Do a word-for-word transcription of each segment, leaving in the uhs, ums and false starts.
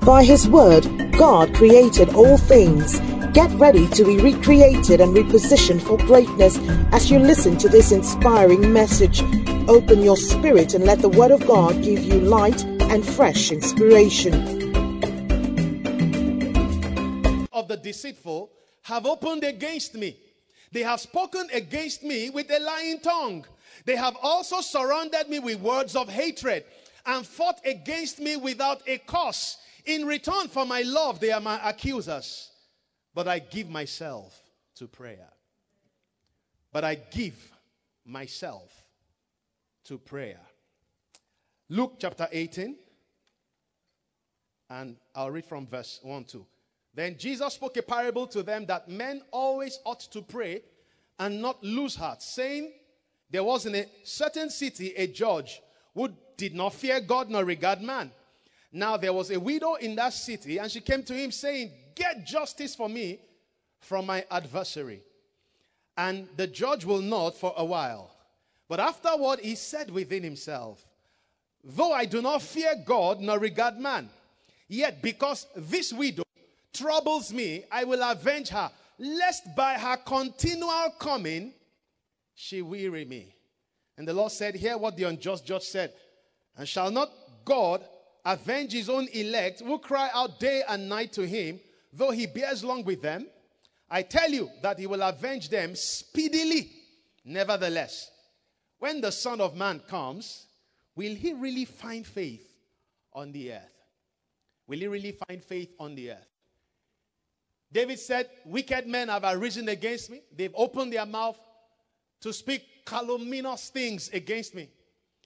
By His word, God created all things. Get ready to be recreated and repositioned for greatness as you listen to this inspiring message. Open your spirit and let the word of God give you light and fresh inspiration. Of the deceitful have opened against me. They have spoken against me with a lying tongue. They have also surrounded me with words of hatred and fought against me without a cause. In return for my love, they are my accusers. But I give myself to prayer. But I give myself to prayer. Luke chapter eighteen. And I'll read from verse one to two. Then Jesus spoke a parable to them that men always ought to pray and not lose heart, saying, there was in a certain city a judge who did not fear God nor regard man. Now there was a widow in that city, and she came to him saying, get justice for me from my adversary. And the judge will not for a while. But afterward he said within himself, though I do not fear God nor regard man, yet because this widow troubles me, I will avenge her, lest by her continual coming she weary me. And the Lord said, hear what the unjust judge said. And shall not God avenge his own elect who cry out day and night to him, though he bears long with them? I tell you that he will avenge them speedily. Nevertheless, when the Son of Man comes, will he really find faith on the earth? Will he really find faith on the earth? David said, wicked men have arisen against me. They've opened their mouth to speak calumnious things against me.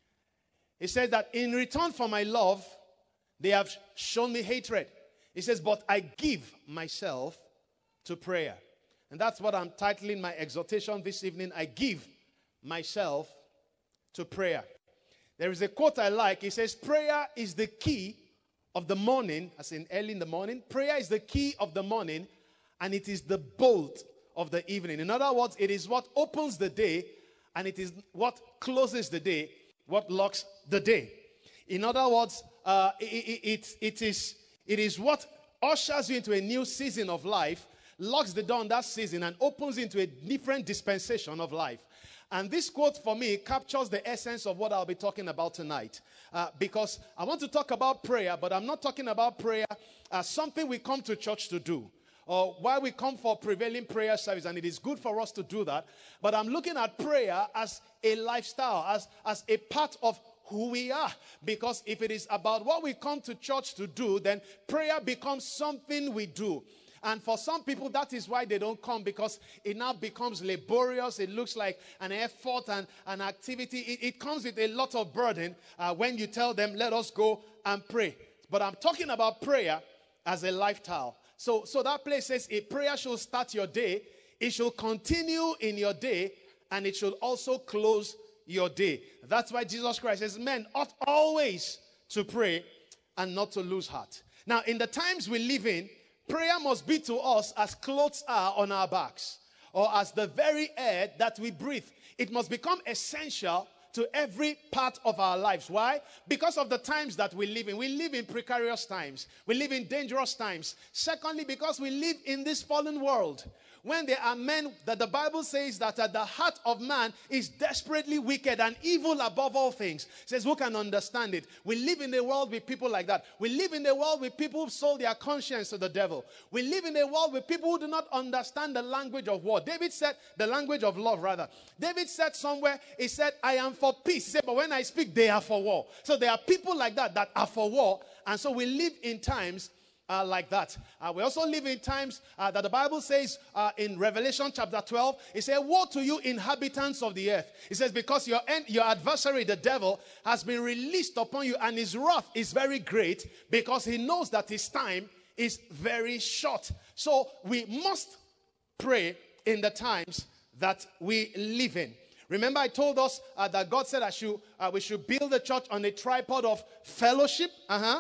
He says that in return for my love, they have shown me hatred. He says, but I give myself to prayer. And that's what I'm titling my exhortation this evening. I give myself to prayer. There is a quote I like. It says, prayer is the key of the morning, as in early in the morning. Prayer is the key of the morning, and it is the bolt of the evening. In other words, it is what opens the day, and it is what closes the day, what locks the day. In other words, uh, it, it, it, it, is, it is what ushers you into a new season of life, locks the door on that season, and opens into a different dispensation of life. And this quote for me captures the essence of what I'll be talking about tonight. Uh, because I want to talk about prayer, but I'm not talking about prayer as something we come to church to do, or why we come for prevailing prayer service, and it is good for us to do that. But I'm looking at prayer as a lifestyle, as, as a part of who we are. Because if it is about what we come to church to do, then prayer becomes something we do. And for some people, that is why they don't come, because it now becomes laborious. It looks like an effort and an activity. It, it comes with a lot of burden uh, when you tell them, let us go and pray. But I'm talking about prayer as a lifestyle. So, so that place says a prayer should start your day, it should continue in your day, and it should also close your day. That's why Jesus Christ says men ought always to pray and not to lose heart. Now, in the times we live in, prayer must be to us as clothes are on our backs, or as the very air that we breathe. It must become essential to every part of our lives. Why? Because of the times that we live in. We live in precarious times. We live in dangerous times. Secondly, because we live in this fallen world, when there are men that the Bible says that at the heart of man is desperately wicked and evil above all things. It says, who can understand it? We live in a world with people like that. We live in a world with people who sold their conscience to the devil. We live in a world with people who do not understand the language of war. David said, the language of love rather. David said somewhere, he said, I am for peace. He said, but when I speak, they are for war. So there are people like that that are for war. And so we live in times Uh, like that. Uh, we also live in times uh, that the Bible says uh, in Revelation chapter twelve, it says, woe to you inhabitants of the earth. It says, because your, en- your adversary, the devil, has been released upon you, and his wrath is very great, because he knows that his time is very short. So we must pray in the times that we live in. Remember, I told us uh, that God said I should, uh, we should build the church on a tripod of fellowship, uh-huh,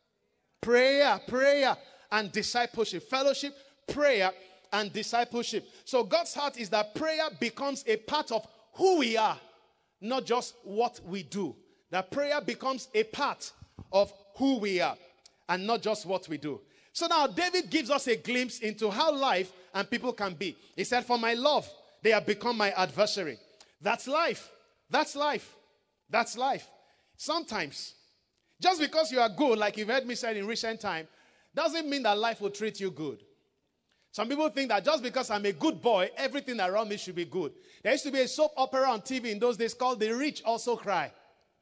prayer, prayer, and discipleship. Fellowship, prayer, and discipleship. So God's heart is that prayer becomes a part of who we are, not just what we do. That prayer becomes a part of who we are. and not just what we do. So now David gives us a glimpse into how life and people can be. He said, for my love, they have become my adversary. That's life. That's life. That's life. Sometimes, just because you are good, like you've heard me say in recent time, doesn't mean that life will treat you good. Some people think that just because I'm a good boy, everything around me should be good. There used to be a soap opera on T V in those days called The Rich Also Cry.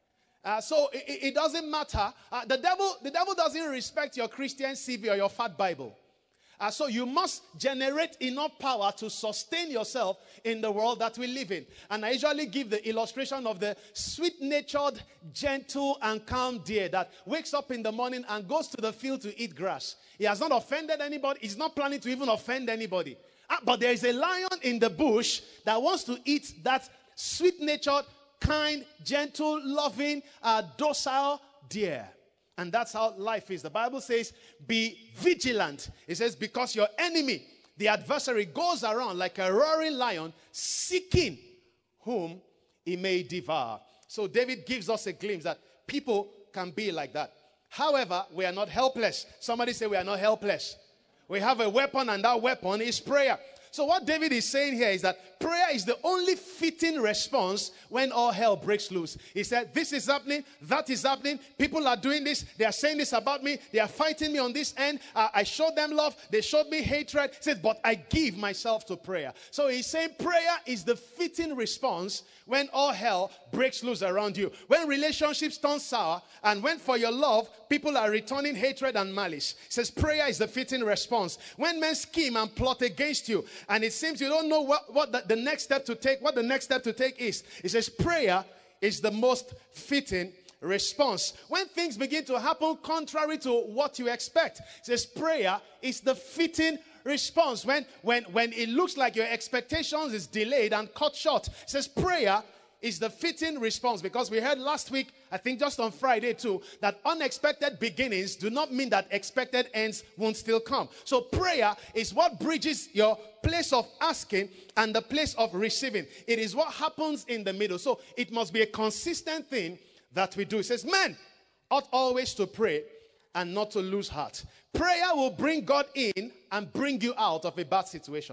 Uh, so it, it doesn't matter. Uh, the devil, the devil doesn't respect your Christian C V or your fat Bible. Uh, so you must generate enough power to sustain yourself in the world that we live in. And I usually give the illustration of the sweet-natured, gentle, and calm deer that wakes up in the morning and goes to the field to eat grass. He has not offended anybody. He's not planning to even offend anybody. Uh, but there is a lion in the bush that wants to eat that sweet-natured, kind, gentle, loving, uh, docile deer. And that's how life is. The Bible says, be vigilant. It says, because your enemy, the adversary, goes around like a roaring lion, seeking whom he may devour. So David gives us a glimpse that people can be like that. However, we are not helpless. Somebody say we are not helpless. We have a weapon, and that weapon is prayer. So what David is saying here is that prayer is the only fitting response when all hell breaks loose. He said, this is happening, that is happening, people are doing this, they are saying this about me, they are fighting me on this end, uh, I showed them love, they showed me hatred. He says, but I give myself to prayer. So he's saying prayer is the fitting response when all hell breaks loose around you. When relationships turn sour, and when for your love, people are returning hatred and malice. He says prayer is the fitting response. When men scheme and plot against you, and it seems you don't know what, what the, the next step to take, what the next step to take is. It says prayer is the most fitting response. When things begin to happen contrary to what you expect, it says prayer is the fitting response. When, when, when it looks like your expectations is delayed and cut short, it says prayer is the fitting response. Because we heard last week, I think just on Friday too, that unexpected beginnings do not mean that expected ends won't still come. So prayer is what bridges your place of asking and the place of receiving. It is what happens in the middle. So it must be a consistent thing that we do. It says, men ought always to pray and not to lose heart. Prayer will bring God in and bring you out of a bad situation.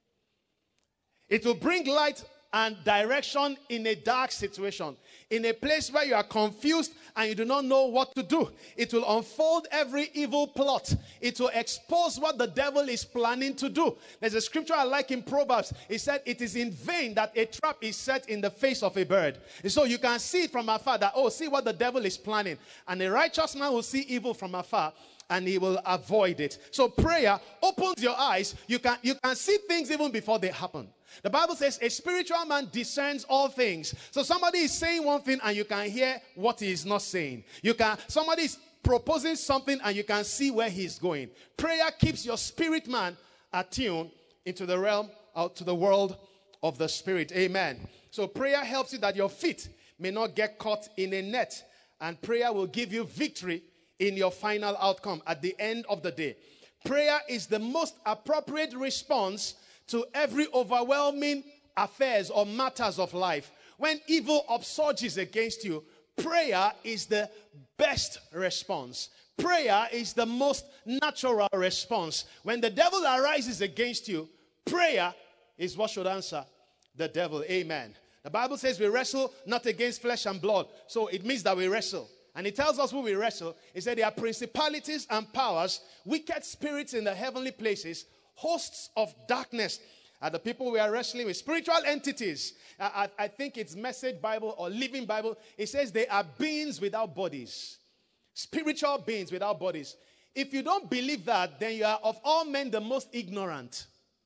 It will bring light and direction in a dark situation, in a place where you are confused and you do not know what to do. It will unfold every evil plot. It will expose what the devil is planning to do. There's a scripture I like in Proverbs. It said, it is in vain that a trap is set in the face of a bird. And so you can see it from afar that, oh, see what the devil is planning. And a righteous man will see evil from afar, and he will avoid it. So prayer opens your eyes. You can, you can see things even before they happen. The Bible says a spiritual man discerns all things. So somebody is saying one thing and you can hear what he is not saying. You can, somebody is proposing something and you can see where he is going. Prayer keeps your spirit man attuned into the realm, out to the world of the spirit. Amen. So prayer helps you that your feet may not get caught in a net. And prayer will give you victory in your final outcome at the end of the day. Prayer is the most appropriate response to every overwhelming affairs or matters of life. When evil upsurges against you, prayer is the best response. Prayer is the most natural response. When the devil arises against you, prayer is what should answer the devil. Amen. The Bible says we wrestle not against flesh and blood. So it means that we wrestle. And it tells us who we wrestle. It said there are principalities and powers, wicked spirits in the heavenly places, hosts of darkness are the people we are wrestling with. Spiritual entities. I, I, I think it's Message Bible or Living Bible. It says they are beings without bodies. Spiritual beings without bodies. If you don't believe that, then you are of all men the most ignorant.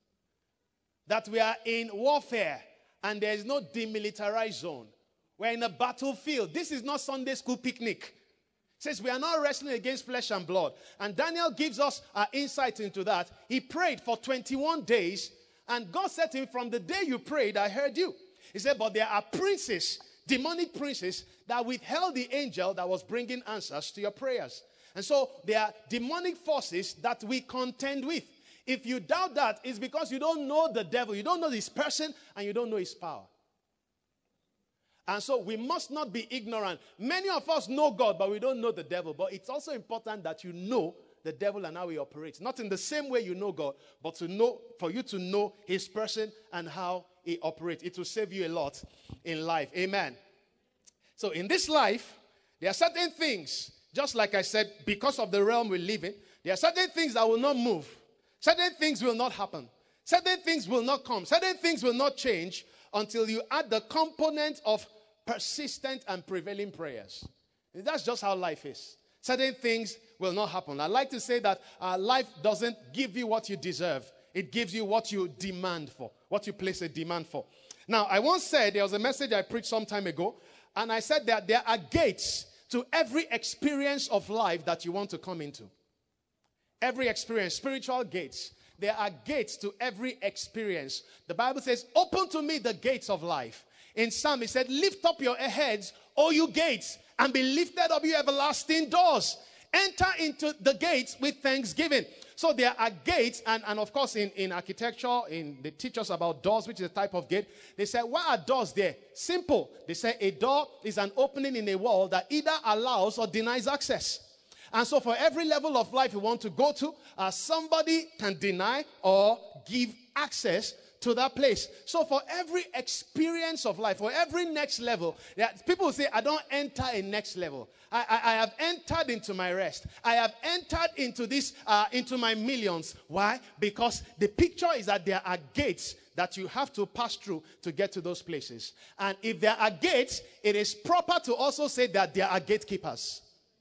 That we are in warfare and there is no demilitarized zone. We're in a battlefield. This is not Sunday school picnic. Says we are not wrestling against flesh and blood. And Daniel gives us uh, insight into that. He prayed for twenty-one days, and God said to him, from the day you prayed, I heard you. He said, but there are princes, demonic princes, that withheld the angel that was bringing answers to your prayers. And so there are demonic forces that we contend with. If you doubt that, it's because you don't know the devil, you don't know his person, and you don't know his power. And so we must not be ignorant. Many of us know God, but we don't know the devil. But it's also important that you know the devil and how he operates. Not in the same way you know God, but to know, for you to know his person and how he operates. It will save you a lot in life. Amen. So in this life, there are certain things, just like I said, because of the realm we live in, there are certain things that will not move. Certain things will not happen. Certain things will not come. Certain things will not change until you add the component of persistent and prevailing prayers. That's just how life is. Certain things will not happen. I like to say that uh, life doesn't give you what you deserve. It gives you what you demand for, what you place a demand for. Now, I once said, there was a message I preached some time ago, and I said that there are gates to every experience of life that you want to come into. Every experience, spiritual gates. There are gates to every experience. The Bible says, open to me the gates of life. In Psalm, it said, lift up your heads, O you gates, and be lifted up, you everlasting doors. Enter into the gates with thanksgiving. So there are gates, and, and of course in, in architecture, in they teach us about doors, which is a type of gate. They say, why are doors there? Simple. They say a door is an opening in a wall that either allows or denies access. And so for every level of life you want to go to, uh, somebody can deny or give access to that place. So for every experience of life, for every next level, people say, I don't enter a next level. I, I, I have entered into my rest. I have entered into this, uh, into my millions. Why? Because the picture is that there are gates that you have to pass through to get to those places. And if there are gates, it is proper to also say that there are gatekeepers.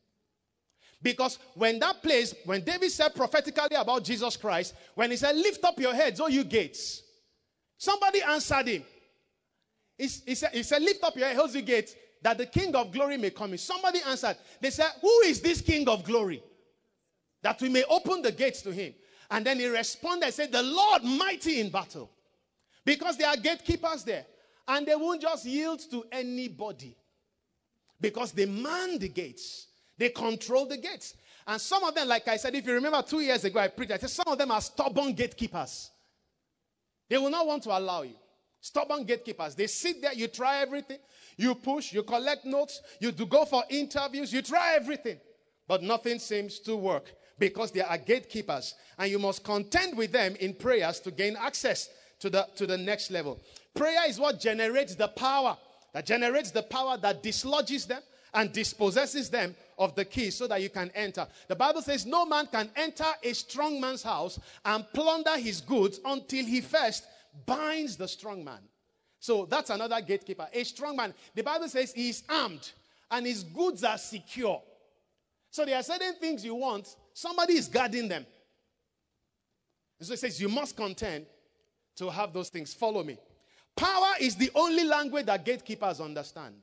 Because when that place, when David said prophetically about Jesus Christ, when he said, lift up your heads, O you gates, somebody answered him. He, he, said, he said, lift up your heads, O you gates, that the King of glory may come in. Somebody answered. They said, who is this King of glory? That we may open the gates to him. And then he responded and said, the Lord mighty in battle. Because there are gatekeepers there. And they won't just yield to anybody. Because they man the gates. They control the gates. And some of them, like I said, if you remember two years ago, I preached, I said some of them are stubborn gatekeepers. They will not want to allow you. Stubborn gatekeepers. They sit there, you try everything. You push, you collect notes, you do go for interviews, you try everything. But nothing seems to work because they are gatekeepers. And you must contend with them in prayers to gain access to the, to the next level. Prayer is what generates the power. That generates the power that dislodges them and dispossesses them of the keys so that you can enter. The Bible says no man can enter a strong man's house and plunder his goods until he first binds the strong man. So that's another gatekeeper. A strong man. The Bible says he is armed and his goods are secure. So there are certain things you want. Somebody is guarding them. And so it says you must contend to have those things. Follow me. Power is the only language that gatekeepers understand.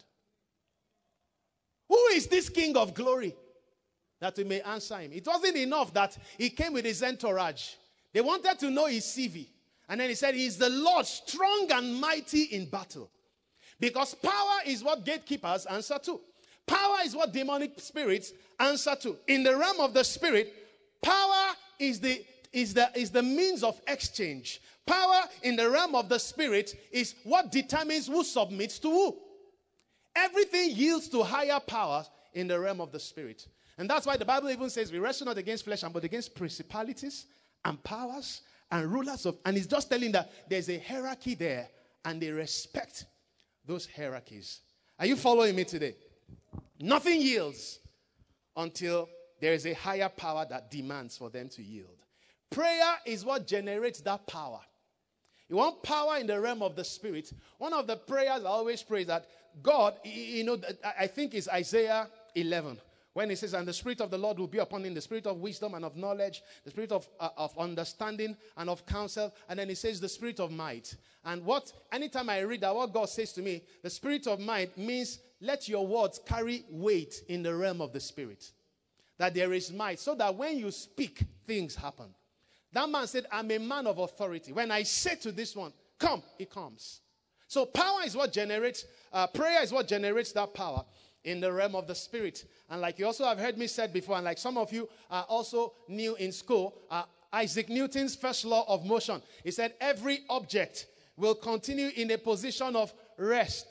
Who is this King of glory? That we may answer him. It wasn't enough that he came with his entourage. They wanted to know his C V. And then he said, he is the Lord, strong and mighty in battle. Because power is what gatekeepers answer to. Power is what demonic spirits answer to. In the realm of the spirit, power is the, is the, is the means of exchange. Power in the realm of the spirit is what determines who submits to who. Everything yields to higher powers in the realm of the spirit. And that's why the Bible even says we wrestle not against flesh but against principalities and powers and rulers of. And it's just telling that there's a hierarchy there and they respect those hierarchies. Are you following me today? Nothing yields until there is a higher power that demands for them to yield. Prayer is what generates that power. You want power in the realm of the spirit. One of the prayers I always pray is that God, you know, I think it's Isaiah eleven. When it says, and the Spirit of the Lord will be upon him, the Spirit of wisdom and of knowledge, the Spirit of, uh, of understanding and of counsel. And then it says the Spirit of might. And what, anytime I read that, what God says to me, the Spirit of might means let your words carry weight in the realm of the Spirit. That there is might, so that when you speak, things happen. That man said, I'm a man of authority. When I say to this one, come, he comes. So power is what generates, uh, prayer is what generates that power in the realm of the spirit. And like you also have heard me said before, and like some of you are also new in school, uh, Isaac Newton's first law of motion. He said every object will continue in a position of rest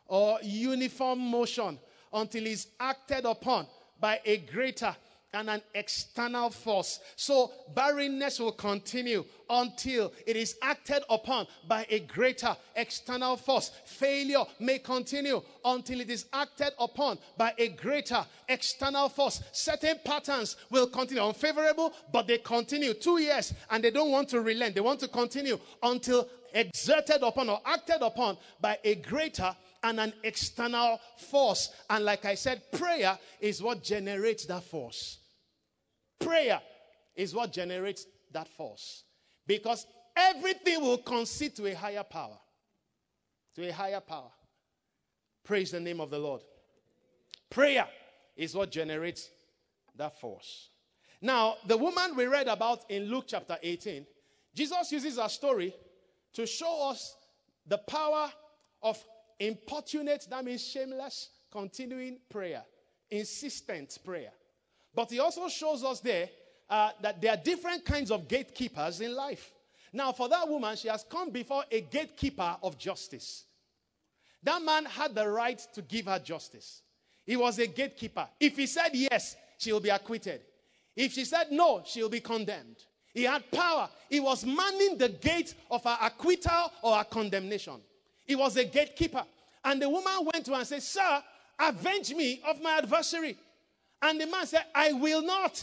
or uniform motion until it's acted upon by a greater and an external force. So barrenness will continue until it is acted upon by a greater external force. Failure may continue until it is acted upon by a greater external force. Certain patterns will continue unfavorable, but they continue two years and they don't want to relent. They want to continue until exerted upon or acted upon by a greater and an external force. And like I said, prayer is what generates that force. Prayer is what generates that force. Because everything will concede to a higher power. To a higher power. Praise the name of the Lord. Prayer is what generates that force. Now, the woman we read about in Luke chapter eighteen, Jesus uses a story to show us the power of importunate, that means shameless, continuing prayer, insistent prayer. But he also shows us there uh, that there are different kinds of gatekeepers in life. Now, for that woman, she has come before a gatekeeper of justice. That man had the right to give her justice. He was a gatekeeper. If he said yes, she will be acquitted. If she said no, she will be condemned. He had power. He was manning the gate of her acquittal or her condemnation. He was a gatekeeper. And the woman went to him and said, "Sir, avenge me of my adversary." And the man said, "I will not."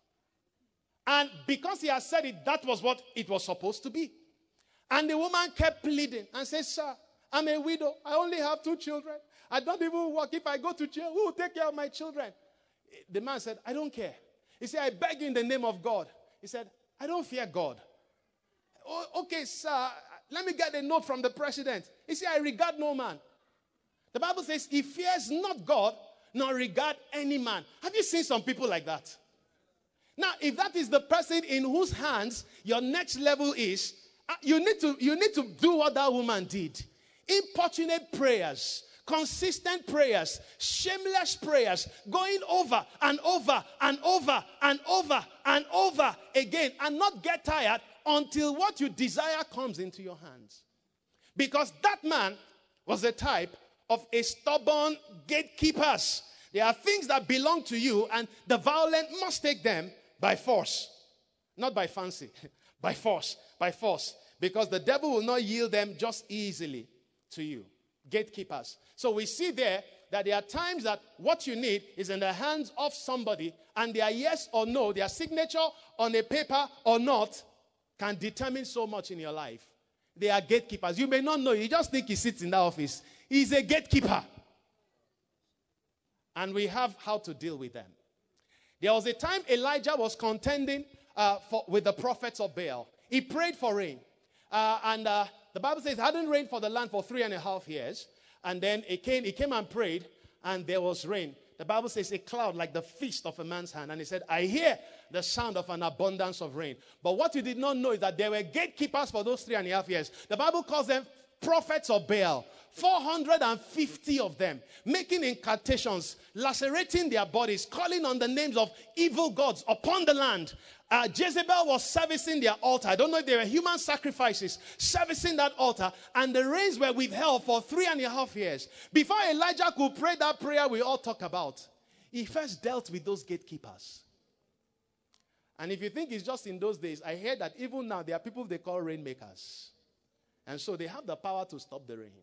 And because he had said it, that was what it was supposed to be. And the woman kept pleading and said, "Sir, I'm a widow. I only have two children. I don't even work. If I go to jail, who will take care of my children?" The man said, "I don't care." He said, "I beg you in the name of God." He said, "I don't fear God." "Oh, okay, sir, let me get a note from the president." He said, "I regard no man." The Bible says, "He fears not God, nor regard any man." Have you seen some people like that? Now, if that is the person in whose hands your next level is, you need to, you need to do what that woman did. Importunate prayers, consistent prayers, shameless prayers, going over and over and over and over and over again, and not get tired until what you desire comes into your hands. Because that man was the type of a stubborn gatekeepers. There are things that belong to you, and the violent must take them by force. Not by fancy. By force. By force. Because the devil will not yield them just easily to you. Gatekeepers. So we see there that there are times that what you need is in the hands of somebody, and their yes or no, their signature on a paper or not, can determine so much in your life. They are gatekeepers. You may not know. You just think he sits in that office. He's a gatekeeper. And we have how to deal with them. There was a time Elijah was contending uh, for, with the prophets of Baal. He prayed for rain. Uh, and uh, the Bible says it hadn't rained for the land for three and a half years. And then it came, he came and prayed, and there was rain. The Bible says a cloud like the fist of a man's hand. And he said, "I hear the sound of an abundance of rain." But what you did not know is that there were gatekeepers for those three and a half years. The Bible calls them prophets of Baal. four hundred fifty of them, making incantations, lacerating their bodies, calling on the names of evil gods upon the land. Uh, Jezebel was servicing their altar. I don't know if they were human sacrifices, servicing that altar. And the rains were withheld for three and a half years. Before Elijah could pray that prayer we all talk about, he first dealt with those gatekeepers. And if you think it's just in those days, I hear that even now there are people they call rainmakers. And so they have the power to stop the rain.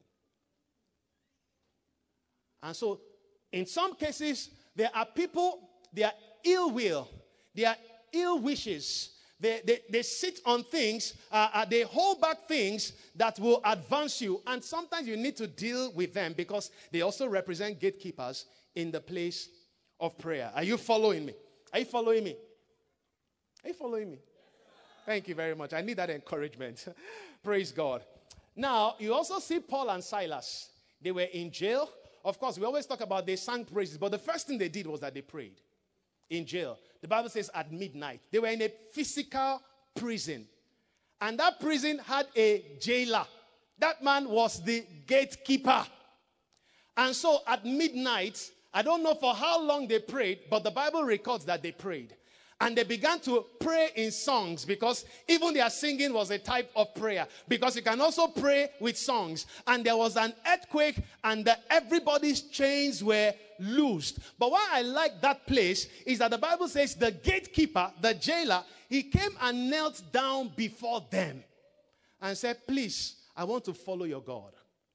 And so, in some cases, there are people, they are ill will, they are ill wishes. They, they, they sit on things, uh, uh, they hold back things that will advance you. And sometimes you need to deal with them because they also represent gatekeepers in the place of prayer. Are you following me? Are you following me? Are you following me? Thank you very much. I need that encouragement. Praise God. Now, you also see Paul and Silas. They were in jail. Of course, we always talk about they sang praises, but the first thing they did was that they prayed in jail. The Bible says at midnight. They were in a physical prison. And that prison had a jailer. That man was the gatekeeper. And so at midnight, I don't know for how long they prayed, but the Bible records that they prayed. And they began to pray in songs, because even their singing was a type of prayer. Because you can also pray with songs. And there was an earthquake, and the, everybody's chains were loosed. But why I like that place is that the Bible says the gatekeeper, the jailer, he came and knelt down before them and said, please, I want to follow your God.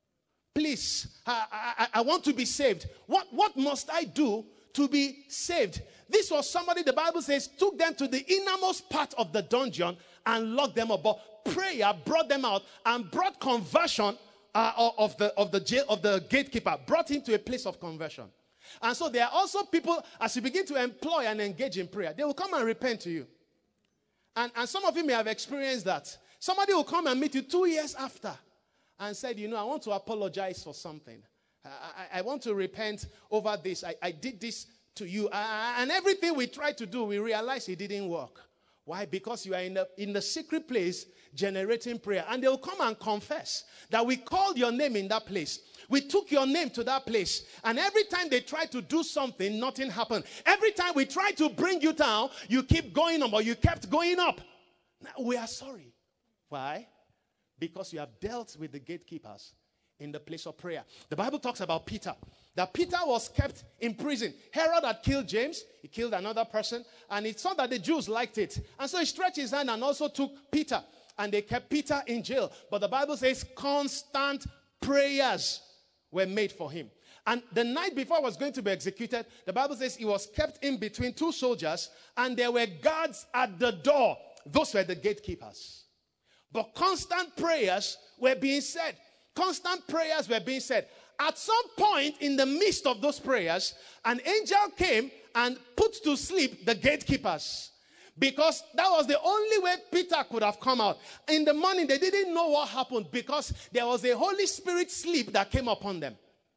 Please, I, I, I want to be saved. What, what must I do to be saved? This was somebody, the Bible says, took them to the innermost part of the dungeon and locked them up. But prayer brought them out and brought conversion uh, of the of the jail, of the gatekeeper, brought him to a place of conversion. And so there are also people, as you begin to employ and engage in prayer, they will come and repent to you. And, and some of you may have experienced that. Somebody will come and meet you two years after and said, you know, I want to apologize for something. I, I, I want to repent over this. I, I did this to you. Uh, and everything we tried to do, we realized it didn't work. Why? Because you are in the, in the secret place generating prayer. And they'll come and confess that we called your name in that place. We took your name to that place. And every time they tried to do something, nothing happened. Every time we tried to bring you down, you keep going up, or you kept going up. Now, we are sorry. Why? Because you have dealt with the gatekeepers in the place of prayer. The Bible talks about Peter. That Peter was kept in prison. Herod had killed James. He killed another person. And he saw that the Jews liked it. And so he stretched his hand and also took Peter. And they kept Peter in jail. But the Bible says constant prayers were made for him. And the night before he was going to be executed, the Bible says he was kept in between two soldiers. And there were guards at the door. Those were the gatekeepers. But constant prayers were being said. Constant prayers were being said. At some point in the midst of those prayers, an angel came and put to sleep the gatekeepers. Because that was the only way Peter could have come out. In the morning, they didn't know what happened because there was a Holy Spirit sleep that came upon them.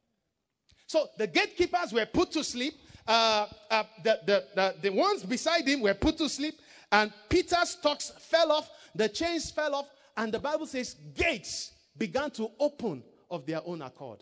So the gatekeepers were put to sleep. Uh, uh, the, the, the, the ones beside him were put to sleep. And Peter's stocks fell off. The chains fell off. And the Bible says gates began to open of their own accord.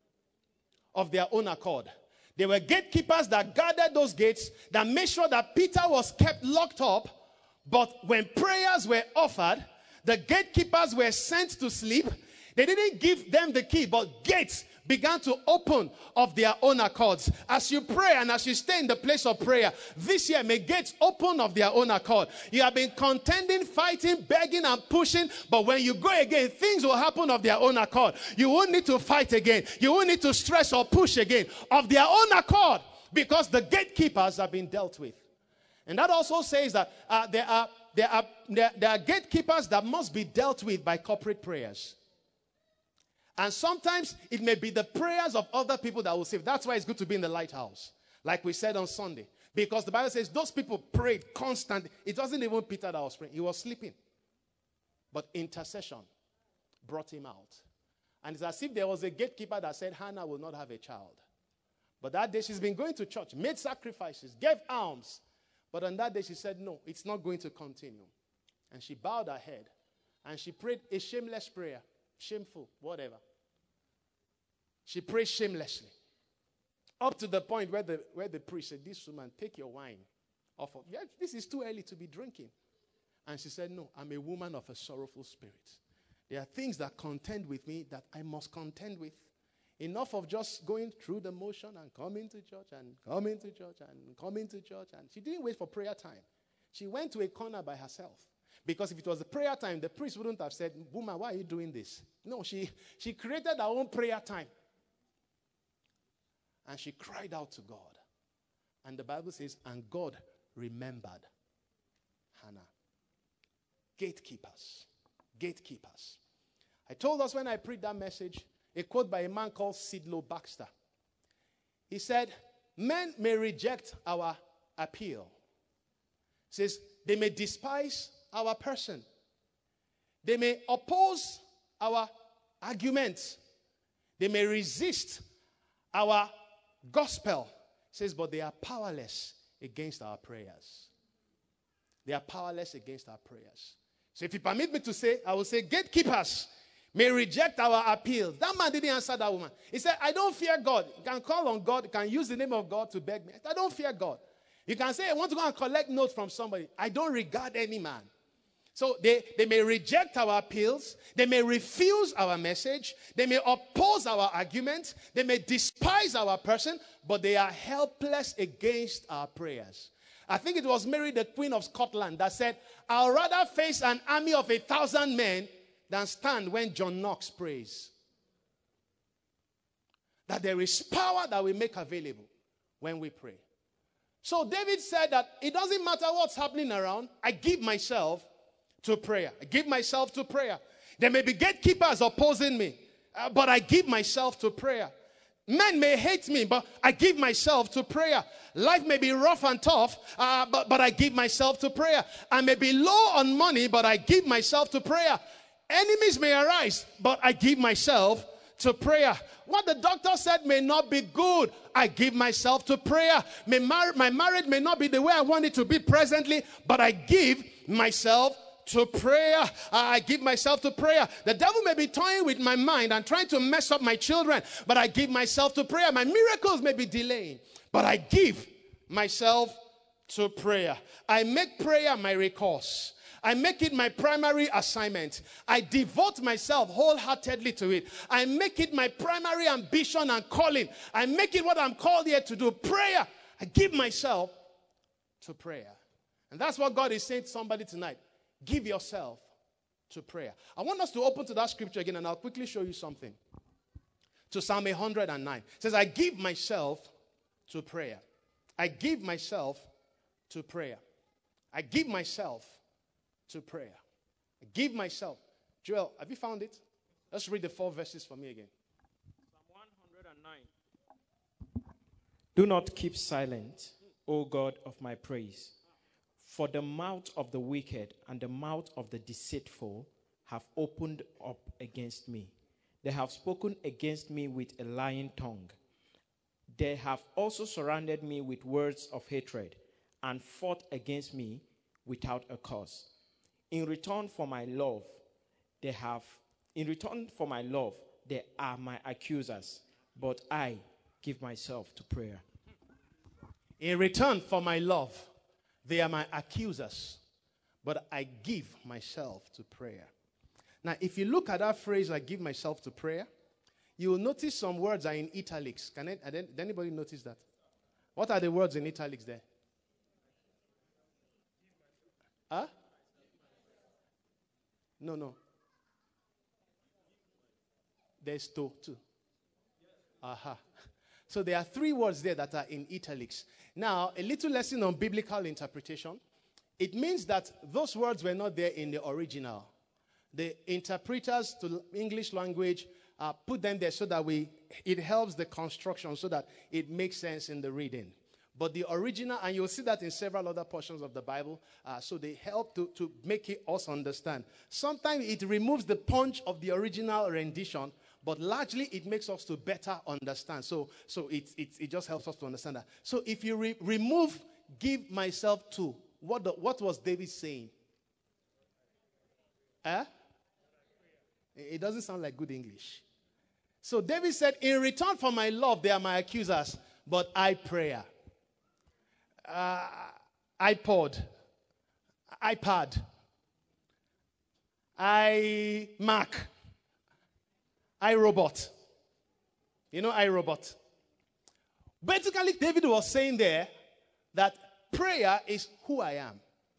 Of their own accord. There were gatekeepers that guarded those gates, that made sure that Peter was kept locked up. But when prayers were offered, the gatekeepers were sent to sleep. They didn't give them the key, but gates began to open of their own accords. As you pray and as you stay in the place of prayer, this year may gates open of their own accord. You have been contending, fighting, begging and pushing, but when you go again, things will happen of their own accord. You won't need to fight again. You won't need to stress or push again of their own accord, because the gatekeepers have been dealt with. And that also says that uh, there are there are there, there are gatekeepers that must be dealt with by corporate prayers. And sometimes it may be the prayers of other people that will save. That's why it's good to be in the lighthouse, like we said on Sunday. Because the Bible says those people prayed constantly. It wasn't even Peter that was praying. He was sleeping. But intercession brought him out. And it's as if there was a gatekeeper that said Hannah will not have a child. But that day she's been going to church, made sacrifices, gave alms. But on that day she said, no, it's not going to continue. And she bowed her head. And she prayed a shameless prayer. Shameful, whatever. She prayed shamelessly. Up to the point where the, where the priest said, this woman, take your wine off of. Yeah, this is too early to be drinking. And she said, no, I'm a woman of a sorrowful spirit. There are things that contend with me that I must contend with. Enough of just going through the motion and coming to church and coming to church and coming to church. And she didn't wait for prayer time. She went to a corner by herself. Because if it was a prayer time, the priest wouldn't have said, woman, why are you doing this? No, she, she created her own prayer time. And she cried out to God. And the Bible says, and God remembered Hannah. Gatekeepers. Gatekeepers. I told us when I preached that message, a quote by a man called Sidlow Baxter. He said, men may reject our appeal. He says, they may despise our person. They may oppose our arguments. They may resist our gospel. It says, but they are powerless against our prayers. They are powerless against our prayers. So if you permit me to say, I will say gatekeepers may reject our appeals. That man didn't answer that woman. He said, I don't fear God. You can call on God. You can use the name of God to beg me. I don't fear God. You can say, I want to go and collect notes from somebody. I don't regard any man. So they, they may reject our appeals. They may refuse our message. They may oppose our argument. They may despise our person, but they are helpless against our prayers. I think it was Mary, the Queen of Scotland, that said, I'll rather face an army of a thousand men than stand when John Knox prays. That there is power that we make available when we pray. So David said that it doesn't matter what's happening around. I give myself to prayer. I give myself to prayer. There may be gatekeepers opposing me, uh, but I give myself to prayer. Men may hate me, but I give myself to prayer. Life may be rough and tough, uh, but, but I give myself to prayer. I may be low on money, but I give myself to prayer. Enemies may arise, but I give myself to prayer. What the doctor said may not be good. I give myself to prayer. May mar- my marriage may not be the way I want it to be presently, but I give myself to prayer. I give myself to prayer. The devil may be toying with my mind and trying to mess up my children, but I give myself to prayer. My miracles may be delaying, but I give myself to prayer. I make prayer my recourse. I make it my primary assignment. I devote myself wholeheartedly to it. I make it my primary ambition and calling. I make it what I'm called here to do. Prayer. I give myself to prayer. And that's what God is saying to somebody tonight. Give yourself to prayer. I want us to open to that scripture again, and I'll quickly show you something. To Psalm one hundred nine. It says, I give myself to prayer. I give myself to prayer. I give myself to prayer. I give myself. Joel, have you found it? Let's read the four verses for me again. Psalm one hundred nine. Do not keep silent, O God of my praise. For the mouth of the wicked and the mouth of the deceitful have opened up against me. They have spoken against me with a lying tongue. They have also surrounded me with words of hatred and fought against me without a cause. In return for my love, they have, in return for my love, they are my accusers, but I give myself to prayer. In return for my love, they are my accusers, but I give myself to prayer. Now, if you look at that phrase, I give myself to prayer, you will notice some words are in italics. Can it, did anybody notice that? What are the words in italics there? Huh? No, no. There's to, too. Aha. So there are three words there that are in italics. Now, a little lesson on biblical interpretation. It means that those words were not there in the original. The interpreters to English language uh, put them there so that we it helps the construction, so that it makes sense in the reading. But the original, and you'll see that in several other portions of the Bible, uh, so they help to, to make it us understand. Sometimes it removes the punch of the original rendition, but largely it makes us to better understand. So, so it, it, it just helps us to understand that. So if you re- remove, give myself to, what, the, what was David saying? Eh? It doesn't sound like good English. So David said, in return for my love, they are my accusers, but I prayer. Uh, iPod, iPad, iMac, iRobot. You know iRobot? Basically, David was saying there that prayer is who I am.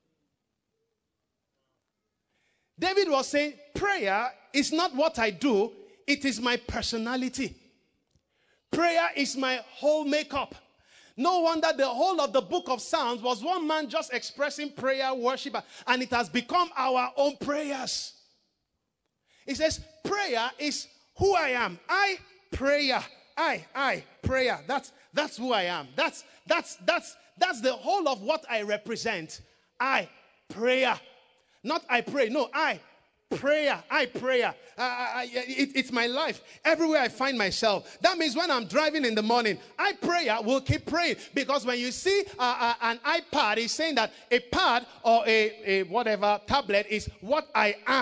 David was saying prayer is not what I do, it is my personality. Prayer is my whole makeup. No wonder the whole of the book of Psalms was one man just expressing prayer, worship, and it has become our own prayers. It says prayer is who I am. I prayer. I, I prayer. That's that's who I am. That's that's that's that's the whole of what I represent. I prayer. Not I pray. No, I prayer. I prayer. Uh, I, it, it's my life. Everywhere I find myself. That means when I'm driving in the morning, I prayer will keep praying. Because when you see uh, uh, an iPad, it's saying that a pad or a, a whatever tablet is what I am.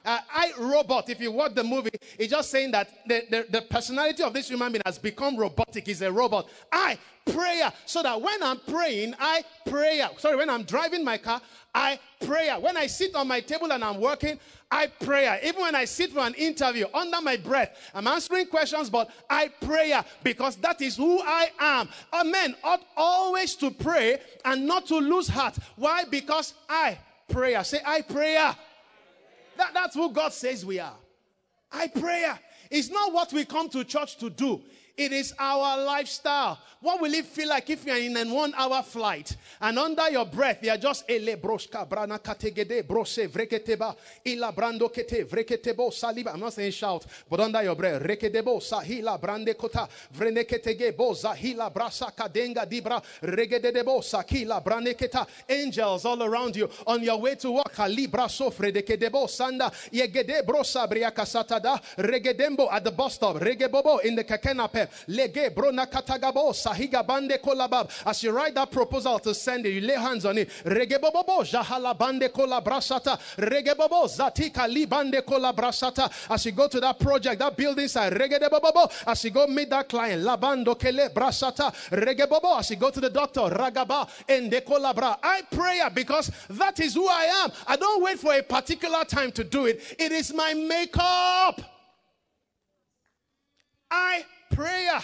Uh, I, Robot, if you watch the movie, it's just saying that the, the, the personality of this human being has become robotic. He's a robot. I, prayer. So that when I'm praying, I prayer. Sorry, when I'm driving my car, I prayer. When I sit on my table and I'm working, I prayer. Even when I sit for an interview, under my breath, I'm answering questions, but I prayer because that is who I am. A man ought always to pray and not to lose heart. Why? Because I prayer. Say, I prayer. That, that's who God says we are. I prayer. It's not what we come to church to do. It is our lifestyle. What will it feel like if you're in a one-hour flight and under your breath you're just ele broshka brana kategede brose vreketeba ila brando kete vreketebo saliba. I'm not saying shout, but under your breath rekedebo sahila brande kota vreneketege bo zahila brasa kadenga dibra regedebo sakila braneketa. Angels all around you on your way to work. Libra so fredekedebo sanda yegede brosa briaka satada regedembo at the bus stop regebobo in the kakenape. Lege brona katagabo sahiga bande kolabab. As you write that proposal to send it, you lay hands on it. Regebobo jahala bande kolabrasata. Regebobo zatika li bande kolabrasata. As you go to that project, that building site, regebobo. As you go meet that client, labando kele brasata. Regebobo. As you go to the doctor, ragaba ende kolabra. I pray because that is who I am. I don't wait for a particular time to do it. It is my makeup. I prayer.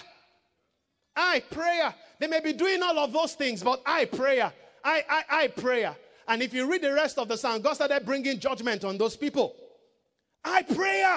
I prayer. They may be doing all of those things, but I prayer. I, I, I prayer. And if you read the rest of the psalm, God started bringing judgment on those people. I prayer.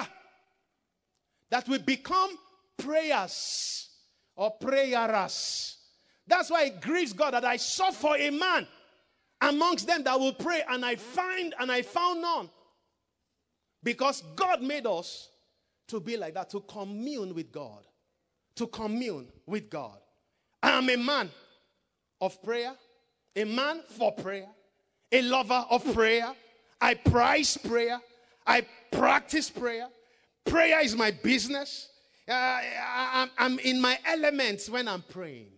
That we become prayers or prayeras. That's why it grieves God that I sought for a man amongst them that will pray, and I find and I found none. Because God made us to be like that, to commune with God. To commune with God. I am a man of prayer, a man for prayer, a lover of prayer. I prize prayer. I practice prayer. Prayer is my business. Uh, I, I'm in my elements when I'm praying.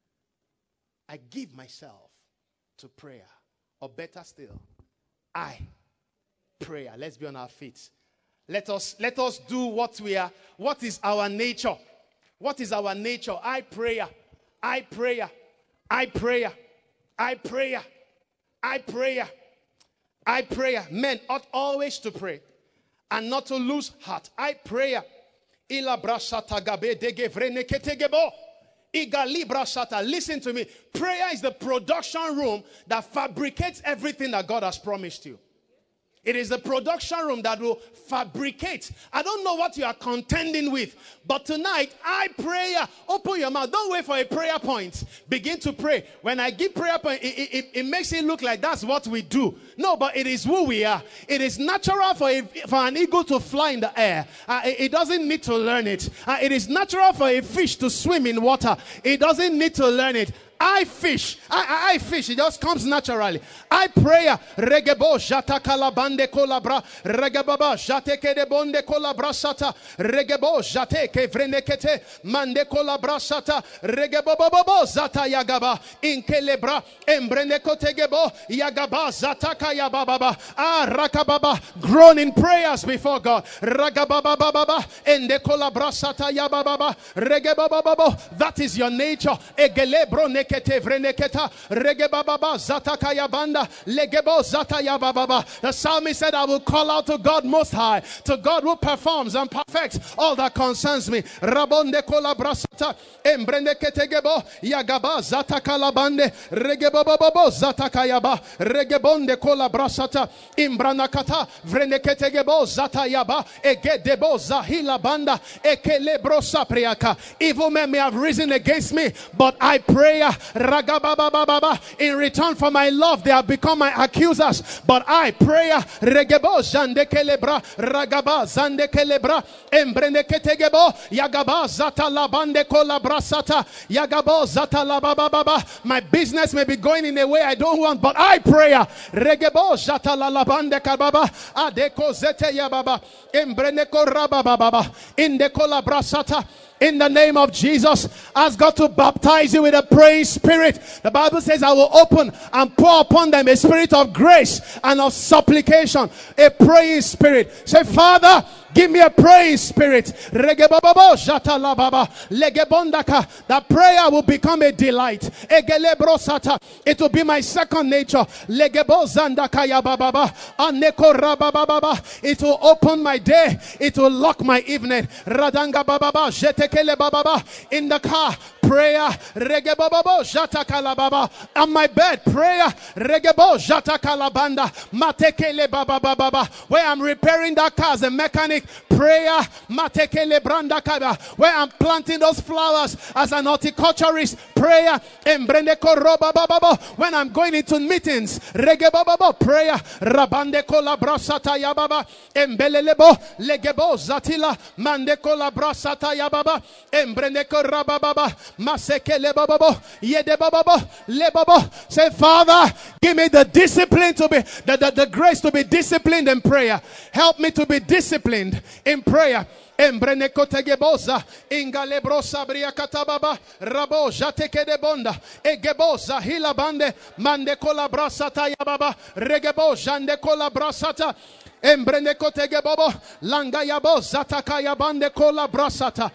I give myself to prayer. Or better still, I prayer. Let's be on our feet. Let us, let us do what we are. What is our nature? What is our nature? I prayer. I prayer. I prayer. I prayer. I prayer. I prayer. Men ought always to pray and not to lose heart. I prayer. Ila brasata gabe dege vrene ketegebo. Iga libra sata. Listen to me. Prayer is the production room that fabricates everything that God has promised you. It is the production room that will fabricate. I don't know what you are contending with, but tonight, I pray. Open your mouth. Don't wait for a prayer point. Begin to pray. When I give prayer point, it, it, it makes it look like that's what we do. No, but it is who we are. It is natural for, a, for an eagle to fly in the air. Uh, it, it doesn't need to learn it. Uh, it is natural for a fish to swim in water. It doesn't need to learn it. I fish. I, I, I fish. It just comes naturally. I pray. Regebo jata kalabande kolabra. Regebaba jate kede bonde kolabra sata. Regebo jate ke vrenekete mande kolabra sata. Regebobobo zata yagaba inkelebra embrenekotegebo yagaba zata kayababa. Ah rakababa, grown in prayers before God. Ragababa baba ende kolabra sata yababa. Regebobobo. That is your nature. Egelebro ne the psalmist said, I will call out to God most high, to God who performs and perfects all that concerns me. Rabonde kola brasata embrende ketegebo yagaba zata kalabande regebobobo zata kayaba regebonde kola brasata imbranakata vrende ketegebo zata yaba egedebo zahila banda ekelebro sapriaka. Evil men may have risen against me, but I pray. In return for my love, they have become my accusers. But I pray. Regebo zande kelebra ragaba zande kelebra embrene ketegebo yagaba zata labande kolabra sata yagabo zata lababa. My business may be going in a way I don't want, but I pray. Regebo zata labande kababa adeko zete yababa embrene korababa inde kolabra sata. In the name of Jesus, ask God to baptize you with a praying spirit. The Bible says, I will open and pour upon them a spirit of grace and of supplication, a praying spirit. Say, Father, give me a praying spirit. That prayer will become a delight. It will be my second nature. It will open my day. It will lock my evening. In the car, prayer. On my bed, prayer. Where I'm repairing that car as a mechanic, prayer. Where I'm planting those flowers as an horticulturist, prayer. When I'm going into meetings, prayer. Embelelebo legebo zatila mandeko la brasata yababa embreneko rababa masekele bababo yede bababo lebabo. Say, Father, give me the discipline to be the, the, the grace to be disciplined in prayer. Help me to be disciplined in prayer. Embreneko tegeboza ingalebrosa bria katababa rabo jateke de bonda egeboza hilabande mandeko la brasata yababa regebo jandeko la brasata Embreneko tegebobo langa yabo zataka yabande kola brasata.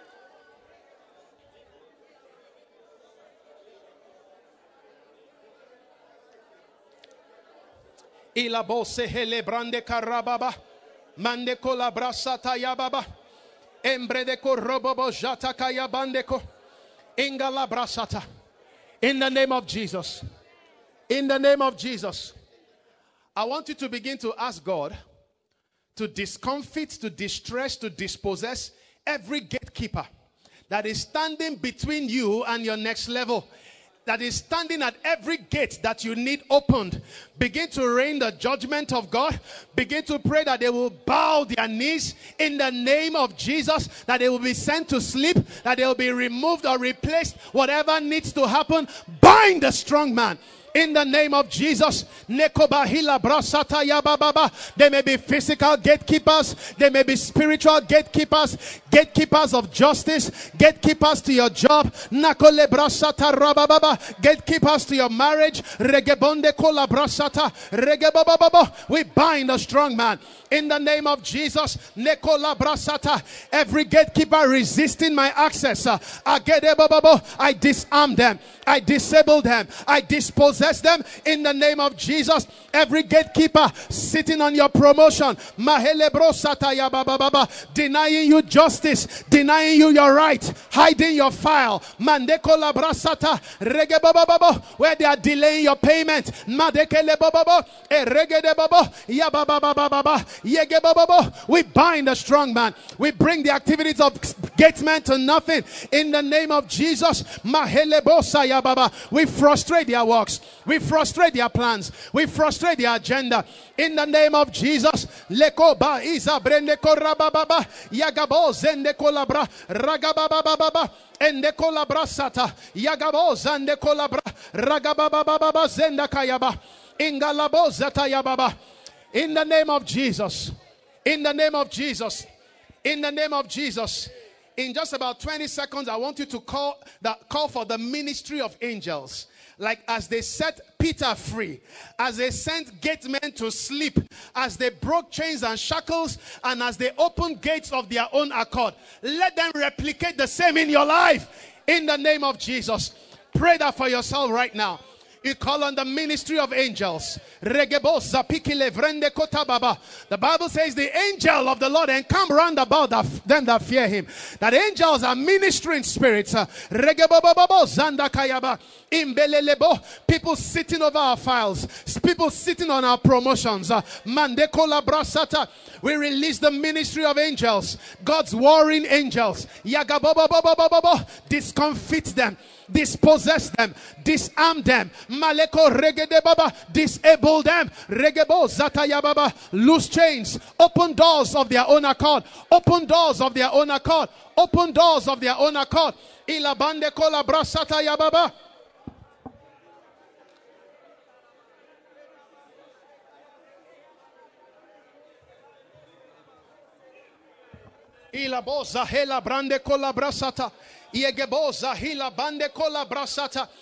Ilabo sehele brande karababa mande kola brasata yababa embredeko robobo jataka yabandeko ingala brasata. In the name of Jesus, in the name of Jesus, I want you to begin to ask God to discomfit, to distress, to dispossess every gatekeeper that is standing between you and your next level, that is standing at every gate that you need opened. Begin to rain the judgment of God. Begin to pray that they will bow their knees in the name of Jesus, that they will be sent to sleep, that they will be removed or replaced. Whatever needs to happen, bind the strong man. In the name of Jesus, there may be physical gatekeepers, there may be spiritual gatekeepers, gatekeepers of justice, gatekeepers to your job, gatekeepers to your marriage. We bind a strong man in the name of Jesus. Every gatekeeper resisting my access, I disarm them, I disable them, I dispose them in the name of Jesus. Every gatekeeper sitting on your promotion, denying you justice, denying you your right, hiding your file, where they are delaying your payment, we bind the strong man. We bring the activities of gatesmen to nothing in the name of Jesus. We frustrate their works. We frustrate their plans. We frustrate their agenda. In the name of Jesus. Lekoba isa brendeko rabababa. Yagabo zendeko labra. Ragababababa. Endeko labra sata. Yagabo zendeko labra. Ragababababa zendakayaba. Ingalabo zatayababa. In the name of Jesus. In the name of Jesus. In the name of Jesus. In just about twenty seconds, I want you to call that call for the ministry of angels. Like as they set Peter free, as they sent gatemen to sleep, as they broke chains and shackles, and as they opened gates of their own accord, let them replicate the same in your life. In the name of Jesus. Pray that for yourself right now. You call on the ministry of angels. The Bible says the angel of the Lord encamp round about them that fear him. That angels are ministering spirits. People sitting over our files. People sitting on our promotions. We release the ministry of angels. God's warring angels. Discomfit them. Dispossess them, disarm them, maleko regede baba, disable them, regebo zataya baba, loose chains, open doors of their own accord, open doors of their own accord, open doors of their own accord. Ilabande kola brasata ya baba. Ilaboza hela brande kola brasata. Iegeboza hila bande kola brasata.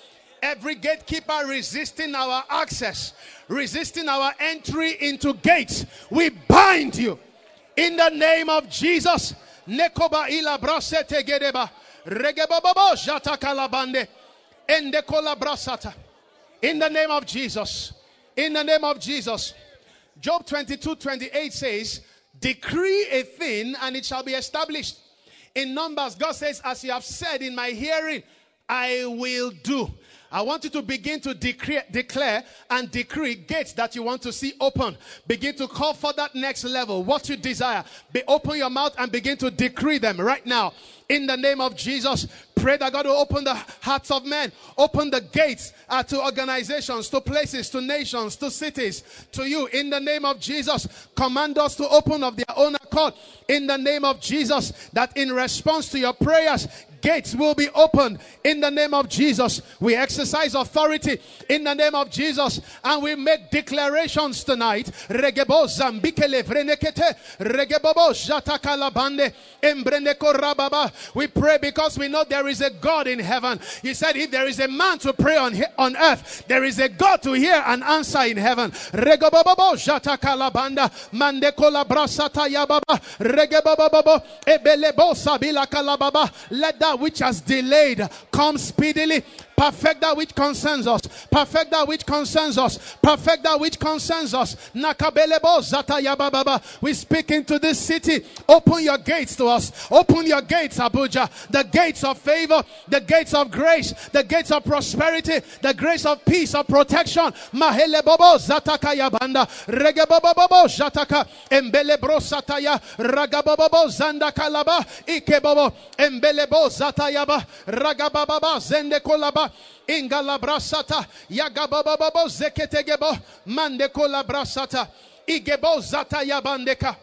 Every gatekeeper resisting our access, resisting our entry into gates, we bind you in the name of Jesus. Nekoba ila brasete gedeba regebababo jata kalabande endekola brasata. In the name of Jesus. In the name of Jesus. Job twenty-two twenty-eight says, decree a thing and it shall be established. In Numbers, God says, as you have said in my hearing, I will do. I want you to begin to decree, declare and decree gates that you want to see open. Begin to call for that next level. What you desire. Be open your mouth and begin to decree them right now. In the name of Jesus, pray that God will open the hearts of men. Open the gates uh, to organizations, to places, to nations, to cities, to you. In the name of Jesus, command us to open of their own accord. In the name of Jesus, that in response to your prayers, gates will be opened. In the name of Jesus, we exercise authority in the name of Jesus, and we make declarations tonight. Regebo zambikele vrenekete, regebobo jatakalabande, embreneko rababa. We pray because we know there is a God in heaven. He said, if there is a man to pray on, on earth, there is a God to hear and answer in heaven. Regebobo jatakalabanda, mandekola brasata yababa, regebobo ebelebo sabila kalababa. Let that which has delayed come speedily. Perfect that which concerns us. Perfect that which concerns us. Perfect that which concerns us. Nakabelebo zatayababa. We speak into this city. Open your gates to us. Open your gates, Abuja. The gates of favor. The gates of grace. The gates of prosperity. The grace of peace, of protection. Mahelebobo zataka yabanda. Regebobobo zataka. Embelebro sataya. Ragabobobo zandakalaba. Ikebobo. Embelebo zatayaba. Ragababa zendekolaba. Ingala brasata yagabababo zeketegebo mandekola brasata igebo zata yabandeka.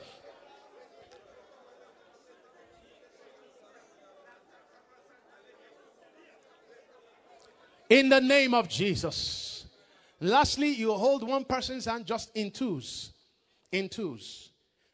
In the name of Jesus. Lastly, you hold one person's hand just in twos. In twos.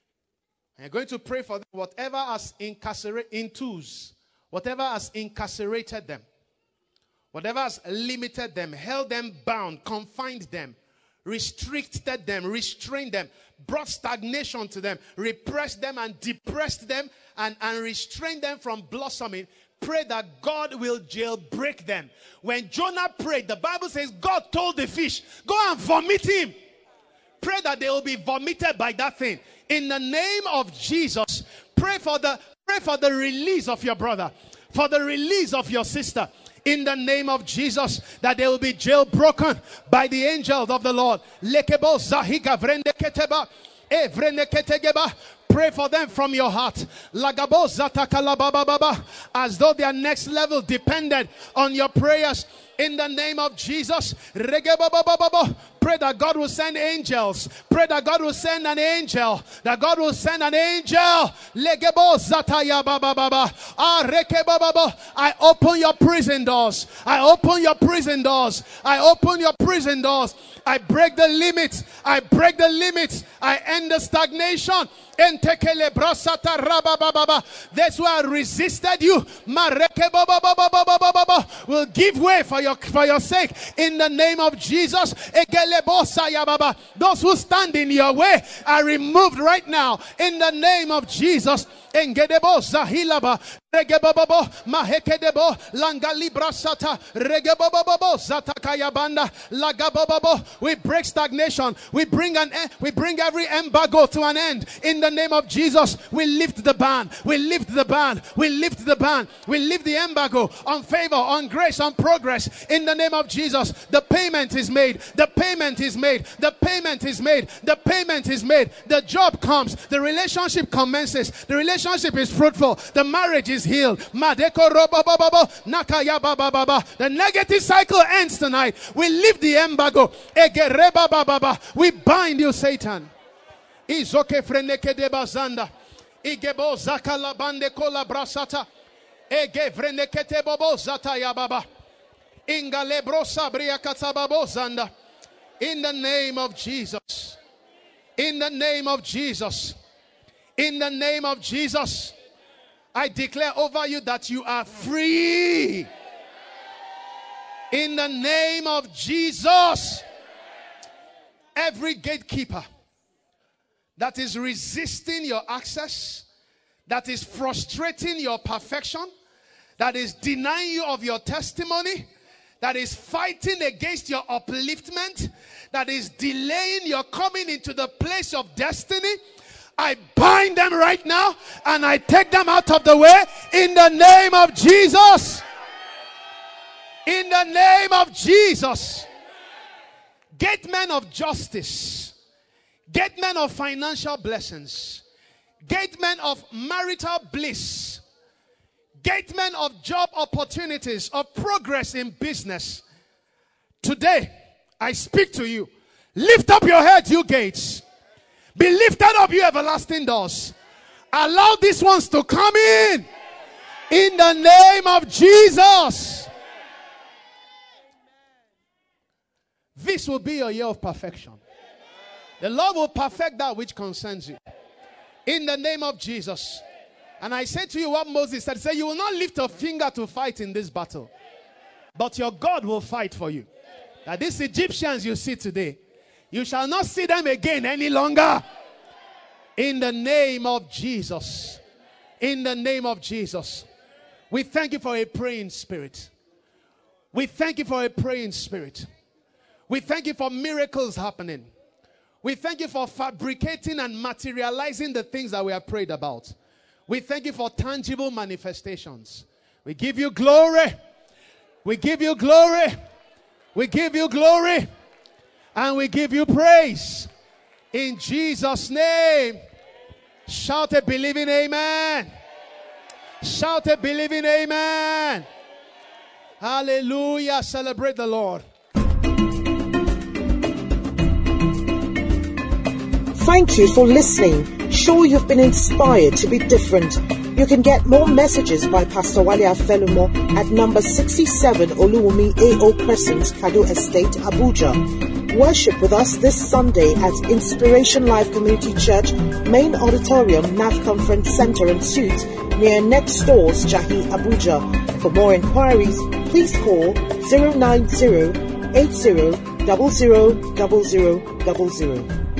And you're going to pray for them, whatever has incarcerated in twos, whatever has incarcerated them. Whatever has limited them, held them bound, confined them, restricted them, restrained them, brought stagnation to them, repressed them and depressed them and, and restrained them from blossoming. Pray that God will jailbreak them. When Jonah prayed, the Bible says God told the fish, go and vomit him. Pray that they will be vomited by that thing. In the name of Jesus, pray for the, pray for the release of your brother, for the release of your sister. In the name of Jesus, that they will be jailbroken by the angels of the Lord. Lekebo zahiga vrendeketeba, e vrendeketegeba. Pray for them from your heart. Lagabo zatakalabababa, as though their next level depended on your prayers. In the name of Jesus, regebabababo. Pray that God will send angels. Pray that God will send an angel. That God will send an angel. Legebo zataya bababa. Ah rekebababo. I open your prison doors. I open your prison doors. I open your prison doors. I break the limits. I break the limits. I end the stagnation. Entekele brasata rabababa. That's why I resisted you. Marekebababababababa will give way for your for your sake. In the name of Jesus. Those who stand in your way are removed right now. In the name of Jesus. Engedebo zahilaba regebabo mahekedebo langalibra sata regebabo zatakayabanda lagababo. We break stagnation. We bring an end. We bring every embargo to an end. In the name of Jesus, we lift the ban. We lift the ban. We lift the ban. We lift the embargo on favor, on grace, on progress. In the name of Jesus, the payment is made. The payment is made. The payment is made. The payment is made. The job comes. The relationship commences. The relationship Relationship is fruitful. The marriage is healed. The negative cycle ends tonight. We lift the embargo. We bind you, Satan. Izoke freneke de bazanda. Igebo zakala bande kola brasata. Ege freneke te bobo zata ya baba. Ingalebro sabria katababo zanda. In the name of Jesus. In the name of Jesus. In the name of Jesus, I declare over you that you are free. In the name of Jesus. Every gatekeeper that is resisting your access, that is frustrating your perfection, that is denying you of your testimony, that is fighting against your upliftment, that is delaying your coming into the place of destiny, I bind them right now and I take them out of the way in the name of Jesus. In the name of Jesus. Gate men of justice, gate men of financial blessings, gate men of marital bliss, gate men of job opportunities, of progress in business. Today, I speak to you. Lift up your heads, you gates. Be lifted up, you everlasting doors. Allow these ones to come in. In the name of Jesus. This will be your year of perfection. The Lord will perfect that which concerns you. In the name of Jesus. And I say to you what Moses said. He said, you will not lift a finger to fight in this battle, but your God will fight for you. That these Egyptians you see today, you shall not see them again any longer. In the name of Jesus. In the name of Jesus. We thank you for a praying spirit. We thank you for a praying spirit. We thank you for miracles happening. We thank you for fabricating and materializing the things that we have prayed about. We thank you for tangible manifestations. We give you glory. We give you glory. We give you glory. And we give you praise. In Jesus' name. Shout a believing amen. Shout a believing amen. Hallelujah. Celebrate the Lord. Thank you for listening. Sure you've been inspired to be different. You can get more messages by Pastor Wale Afelumo at number sixty-seven Oluwumi A O Crescent, Kado Estate, Abuja. Worship with us this Sunday at Inspiration Life Community Church, Main Auditorium, N A F Conference Center and Suites, near Next Doors, Jahi, Abuja. For more inquiries, please call zero nine zero eight zero zero zero zero zero zero.